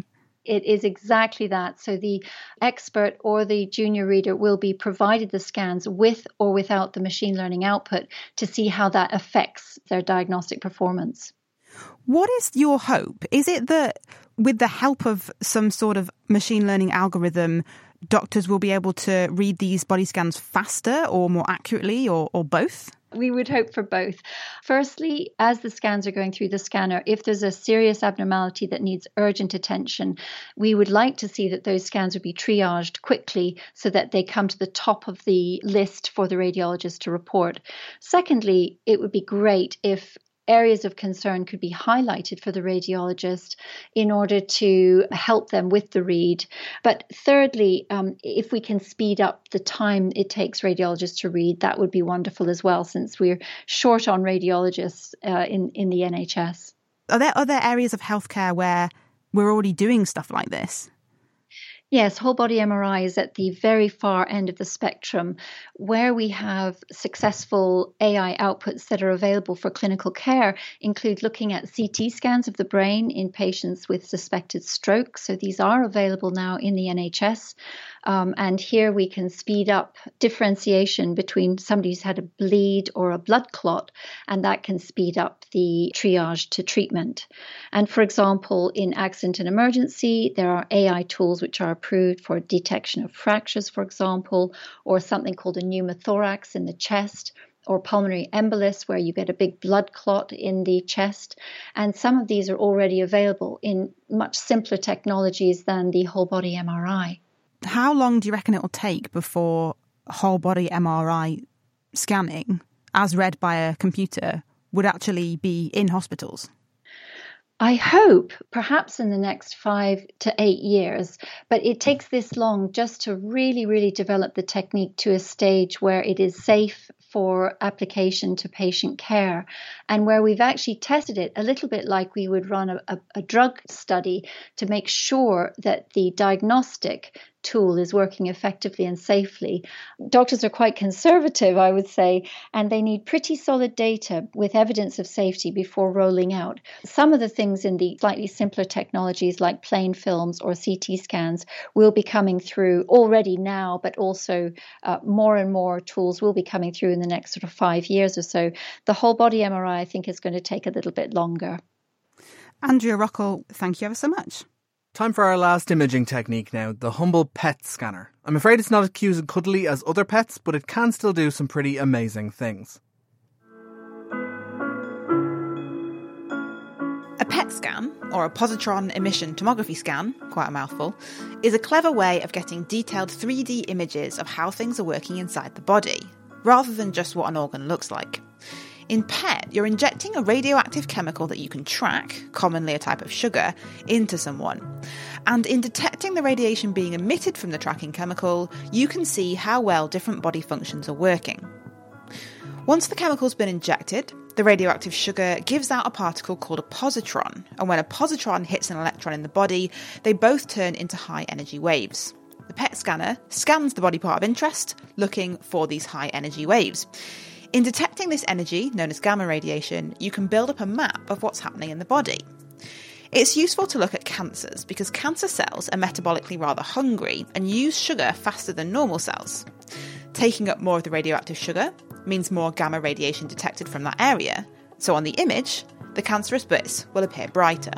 It is exactly that. So the expert or the junior reader will be provided the scans with or without the machine learning output to see how that affects their diagnostic performance. What is your hope? Is it that with the help of some sort of machine learning algorithm, doctors will be able to read these body scans faster or more accurately, or both? We would hope for both. Firstly, as the scans are going through the scanner, if there's a serious abnormality that needs urgent attention, we would like to see that those scans would be triaged quickly so that they come to the top of the list for the radiologist to report. Secondly, it would be great if areas of concern could be highlighted for the radiologist in order to help them with the read. But thirdly, if we can speed up the time it takes radiologists to read, that would be wonderful as well, since we're short on radiologists in the NHS. Are there other areas of healthcare where we're already doing stuff like this? Yes, whole body MRI is at the very far end of the spectrum. Where we have successful AI outputs that are available for clinical care include looking at CT scans of the brain in patients with suspected stroke. So these are available now in the NHS. And here we can speed up differentiation between somebody who's had a bleed or a blood clot, and that can speed up the triage to treatment. And for example, in accident and emergency, there are AI tools which are approved for detection of fractures, for example, or something called a pneumothorax in the chest, or pulmonary embolus, where you get a big blood clot in the chest. And some of these are already available in much simpler technologies than the whole body MRI. How long do you reckon it will take before whole body MRI scanning, as read by a computer, would actually be in hospitals? I hope perhaps in the next 5 to 8 years, but it takes this long just to really, really develop the technique to a stage where it is safe for application to patient care, and where we've actually tested it a little bit like we would run a drug study to make sure that the diagnostic tool is working effectively and safely. Doctors are quite conservative, I would say, and they need pretty solid data with evidence of safety before rolling out. Some of the things in the slightly simpler technologies like plain films or CT scans will be coming through already now, but also more and more tools will be coming through in the next sort of 5 years or so. The whole body MRI, I think, is going to take a little bit longer. Andrea Rockwell, thank you ever so much. Time for our last imaging technique now, the humble PET scanner. I'm afraid it's not as cute and cuddly as other pets, but it can still do some pretty amazing things. A PET scan, or a positron emission tomography scan, quite a mouthful, is a clever way of getting detailed 3D images of how things are working inside the body, rather than just what an organ looks like. In PET, you're injecting a radioactive chemical that you can track, commonly a type of sugar, into someone. And in detecting the radiation being emitted from the tracking chemical, you can see how well different body functions are working. Once the chemical's been injected, the radioactive sugar gives out a particle called a positron, and when a positron hits an electron in the body, they both turn into high-energy waves. The PET scanner scans the body part of interest, looking for these high-energy waves. In detecting this energy, known as gamma radiation, you can build up a map of what's happening in the body. It's useful to look at cancers because cancer cells are metabolically rather hungry and use sugar faster than normal cells. Taking up more of the radioactive sugar means more gamma radiation detected from that area, so on the image, the cancerous bits will appear brighter.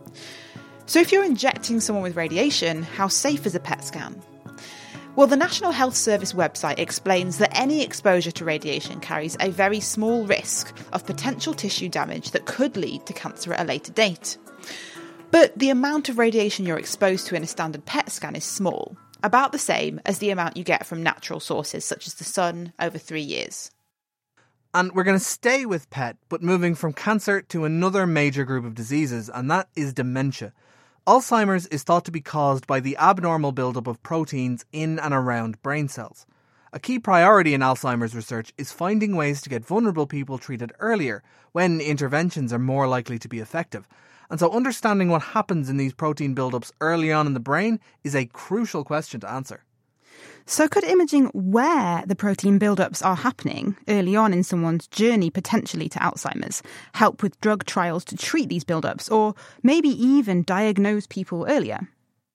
So if you're injecting someone with radiation, how safe is a PET scan? Well, the National Health Service website explains that any exposure to radiation carries a very small risk of potential tissue damage that could lead to cancer at a later date. But the amount of radiation you're exposed to in a standard PET scan is small, about the same as the amount you get from natural sources such as the sun over 3 years. And we're going to stay with PET, but moving from cancer to another major group of diseases, and that is dementia. Alzheimer's is thought to be caused by the abnormal buildup of proteins in and around brain cells. A key priority in Alzheimer's research is finding ways to get vulnerable people treated earlier, when interventions are more likely to be effective. And so understanding what happens in these protein buildups early on in the brain is a crucial question to answer. So could imaging where the protein buildups are happening early on in someone's journey potentially to Alzheimer's help with drug trials to treat these buildups, or maybe even diagnose people earlier?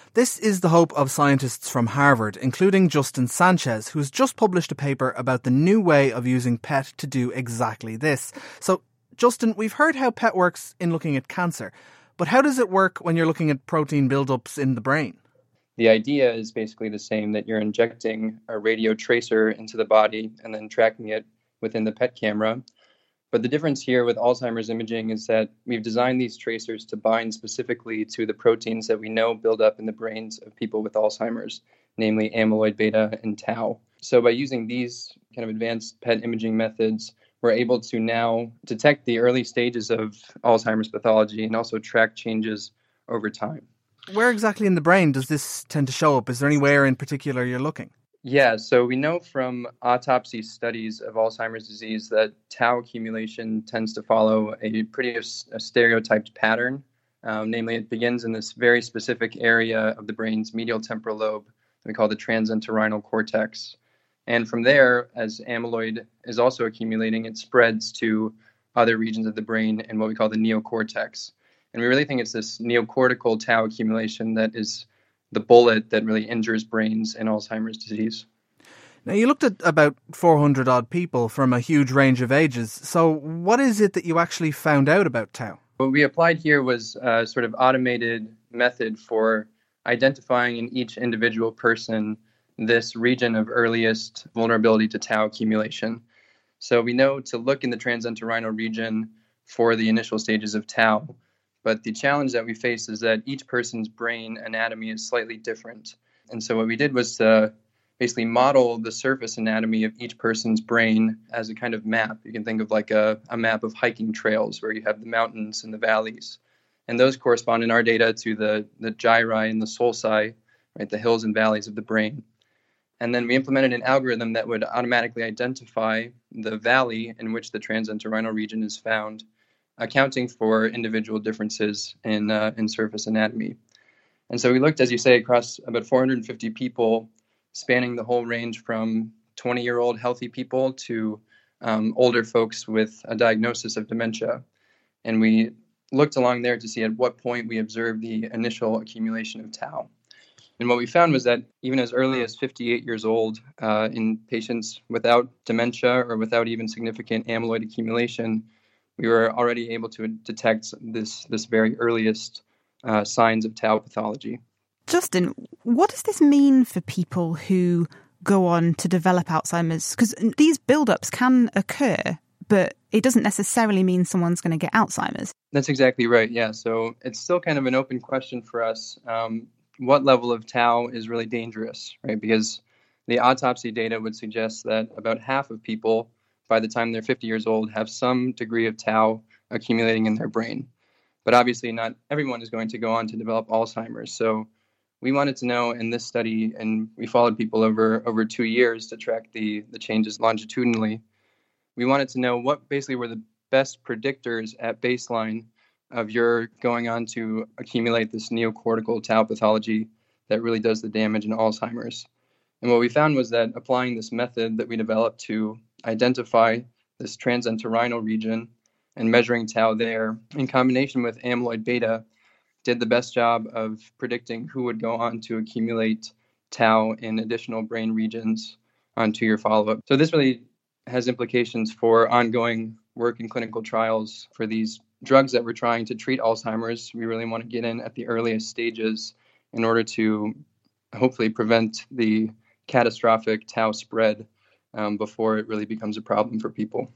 This is the hope of scientists from Harvard, including Justin Sanchez, who's just published a paper about the new way of using PET to do exactly this. So, Justin, we've heard how PET works in looking at cancer, but how does it work when you're looking at protein buildups in the brain? The idea is basically the same, that you're injecting a radio tracer into the body and then tracking it within the PET camera. But the difference here with Alzheimer's imaging is that we've designed these tracers to bind specifically to the proteins that we know build up in the brains of people with Alzheimer's, namely amyloid beta and tau. So by using these kind of advanced PET imaging methods, we're able to now detect the early stages of Alzheimer's pathology and also track changes over time. Where exactly in the brain does this tend to show up? Is there anywhere in particular you're looking? Yeah, so we know from autopsy studies of Alzheimer's disease that tau accumulation tends to follow a pretty stereotyped pattern. Namely, it begins in this very specific area of the brain's medial temporal lobe that we call the transentorhinal cortex. And from there, as amyloid is also accumulating, it spreads to other regions of the brain in what we call the neocortex. And we really think it's this neocortical tau accumulation that is the bullet that really injures brains in Alzheimer's disease. Now, you looked at about 400 odd people from a huge range of ages. So what is it that you actually found out about tau? What we applied here was a sort of automated method for identifying in each individual person this region of earliest vulnerability to tau accumulation. So we know to look in the transentorhinal region for the initial stages of tau. But the challenge that we face is that each person's brain anatomy is slightly different. And so what we did was to basically model the surface anatomy of each person's brain as a kind of map. You can think of like a map of hiking trails where you have the mountains and the valleys. And those correspond in our data to the gyri and the sulci, right, the hills and valleys of the brain. And then we implemented an algorithm that would automatically identify the valley in which the transentorhinal region is found, accounting for individual differences in surface anatomy. And so we looked, as you say, across about 450 people, spanning the whole range from 20-year-old healthy people to older folks with a diagnosis of dementia. And we looked along there to see at what point we observed the initial accumulation of tau. And what we found was that even as early as 58 years old, in patients without dementia or without even significant amyloid accumulation, we were already able to detect this very earliest signs of tau pathology. Justin, what does this mean for people who go on to develop Alzheimer's? Because these build-ups can occur, but it doesn't necessarily mean someone's going to get Alzheimer's. That's exactly right, yeah. So it's still kind of an open question for us. What level of tau is really dangerous, right? Because the autopsy data would suggest that about half of people by the time they're 50 years old have some degree of tau accumulating in their brain. But obviously not everyone is going to go on to develop Alzheimer's. So we wanted to know in this study, and we followed people over 2 years to track the changes longitudinally. We wanted to know what basically were the best predictors at baseline of your going on to accumulate this neocortical tau pathology that really does the damage in Alzheimer's. And what we found was that applying this method that we developed to identify this transentorhinal region and measuring tau there in combination with amyloid beta did the best job of predicting who would go on to accumulate tau in additional brain regions on 2-year follow-up. So this really has implications for ongoing work in clinical trials for these drugs that we're trying to treat Alzheimer's. We really want to get in at the earliest stages in order to hopefully prevent the catastrophic tau spread before it really becomes a problem for people.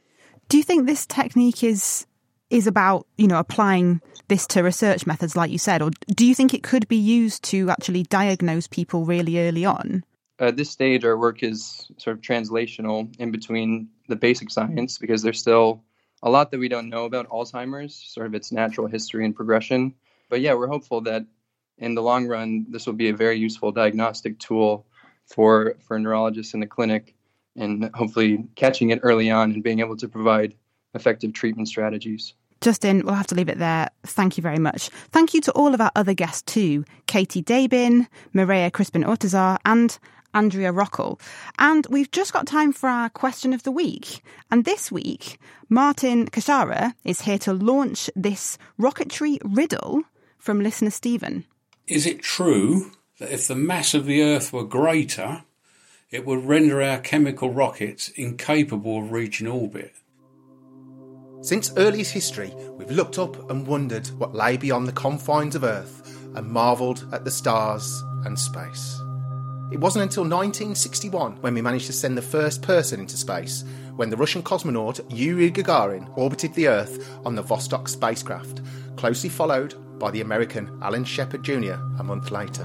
Do you think this technique is about, applying this to research methods, like you said, or do you think it could be used to actually diagnose people really early on? At this stage, our work is sort of translational in between the basic science, because there's still a lot that we don't know about Alzheimer's, sort of its natural history and progression. But yeah, we're hopeful that in the long run, this will be a very useful diagnostic tool for neurologists in the clinic, and hopefully catching it early on and being able to provide effective treatment strategies. Justin, we'll have to leave it there. Thank you very much. Thank you to all of our other guests too, Katie Dabin, Mireia Crispin-Ortizar and Andrea Rockel. And we've just got time for our question of the week. And this week, Martin Kashara is here to launch this rocketry riddle from listener Stephen. Is it true that if the mass of the Earth were greater, it would render our chemical rockets incapable of reaching orbit? Since earliest history, we've looked up and wondered what lay beyond the confines of Earth and marvelled at the stars and space. It wasn't until 1961 when we managed to send the first person into space, when the Russian cosmonaut Yuri Gagarin orbited the Earth on the Vostok spacecraft, closely followed by the American Alan Shepard Jr. a month later.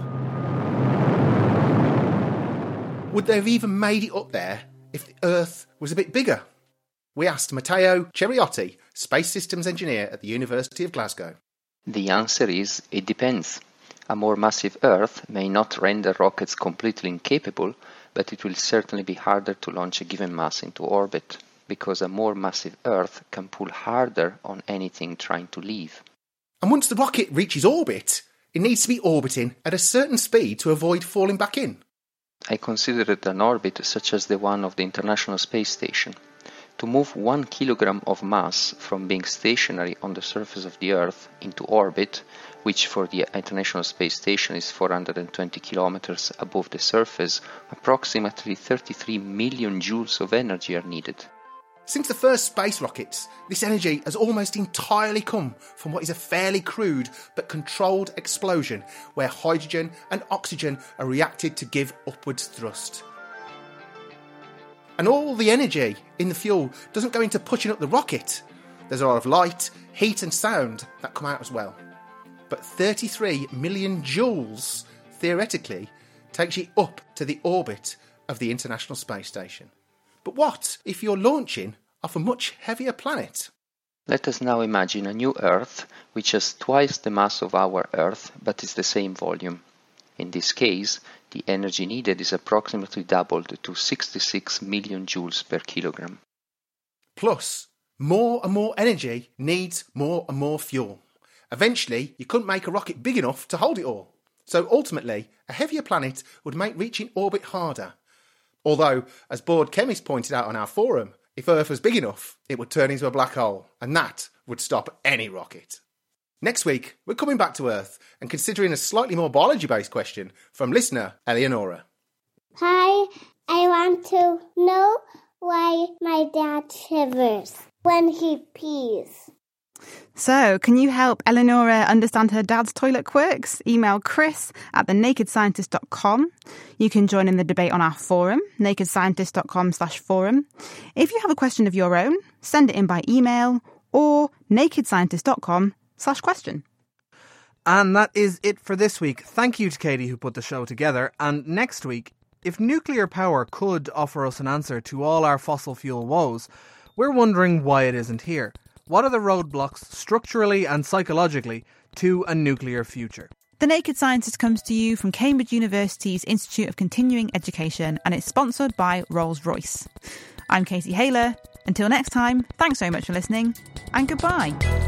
Would they have even made it up there if the Earth was a bit bigger? We asked Matteo Ceriotti, Space Systems Engineer at the University of Glasgow. The answer is it depends. A more massive Earth may not render rockets completely incapable, but it will certainly be harder to launch a given mass into orbit, because a more massive Earth can pull harder on anything trying to leave. And once the rocket reaches orbit, it needs to be orbiting at a certain speed to avoid falling back in. I consider it an orbit such as the one of the International Space Station. To move 1 kilogram of mass from being stationary on the surface of the Earth into orbit, which for the International Space Station is 420 kilometers above the surface, approximately 33 million joules of energy are needed. Since the first space rockets, this energy has almost entirely come from what is a fairly crude but controlled explosion where hydrogen and oxygen are reacted to give upwards thrust. And all the energy in the fuel doesn't go into pushing up the rocket. There's a lot of light, heat and sound that come out as well. But 33 million joules, theoretically, takes you up to the orbit of the International Space Station. But what if you're launching off a much heavier planet? Let us now imagine a new Earth, which has twice the mass of our Earth, but is the same volume. In this case, the energy needed is approximately doubled to 66 million joules per kilogram. Plus, more and more energy needs more and more fuel. Eventually, you couldn't make a rocket big enough to hold it all. So ultimately, a heavier planet would make reaching orbit harder. Although, as bored chemists pointed out on our forum, if Earth was big enough, it would turn into a black hole, and that would stop any rocket. Next week, we're coming back to Earth and considering a slightly more biology-based question from listener Eleonora. Hi, I want to know why my dad shivers when he pees. So, can you help Eleonora understand her dad's toilet quirks? Email chris@thenakedscientist.com. You can join in the debate on our forum, nakedscientist.com/forum. If you have a question of your own, send it in by email or nakedscientist.com/question. And that is it for this week. Thank you to Katie who put the show together. And next week, if nuclear power could offer us an answer to all our fossil fuel woes, we're wondering why it isn't here. What are the roadblocks, structurally and psychologically, to a nuclear future? The Naked Scientist comes to you from Cambridge University's Institute of Continuing Education, and it's sponsored by Rolls-Royce. I'm Katie Haylor. Until next time, thanks so much for listening, and goodbye.